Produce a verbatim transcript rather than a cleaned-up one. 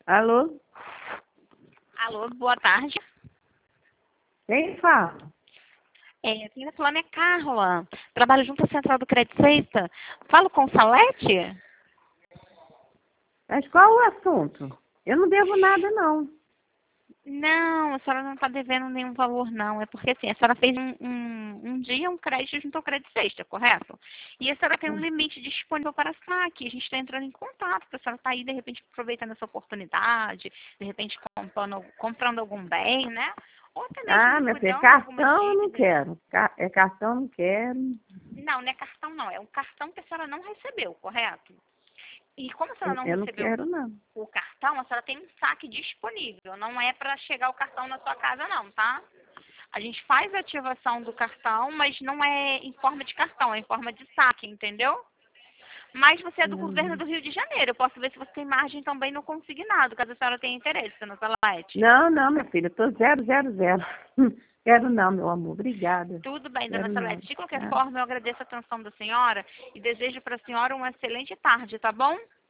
Alô? Alô, boa tarde. Quem fala? É, quem está falando é Carla. Trabalho junto à Central do Crédito Sexta. Falo com Salete? Mas qual o assunto? Eu não devo nada, não. Não, a senhora não está devendo nenhum valor, não. É porque, assim, a senhora fez um, um, um dia um crédito junto ao Crédito Sexta, correto? E a senhora tem um limite disponível para saque. A gente está entrando em contato, porque a senhora está aí, de repente, aproveitando essa oportunidade, de repente, comprando, comprando algum bem, né? Ou até mesmo Ah, minha filha, liquidando algumas cartão eu não dívidas. quero. Ca- É cartão eu não quero. Não, não é cartão, não. É um cartão que a senhora não recebeu, correto? E como a senhora Eu não eu não recebeu quero, não. o cartão, a senhora tem um saque disponível. Não é para chegar o cartão na sua casa, não, tá? A gente faz a ativação do cartão, mas não é em forma de cartão, é em forma de saque, entendeu? Mas você é do governo Hum. do Rio de Janeiro. Eu posso ver se você tem margem também no consignado, caso a senhora tenha interesse, dona Salete. Não, não, minha filha, eu tô zero, zero, zero. Quero não, meu amor. Obrigada. Tudo bem, dona Quero não. Salete. De qualquer Tá? forma, eu agradeço a atenção da senhora e desejo para a senhora uma excelente tarde, tá bom?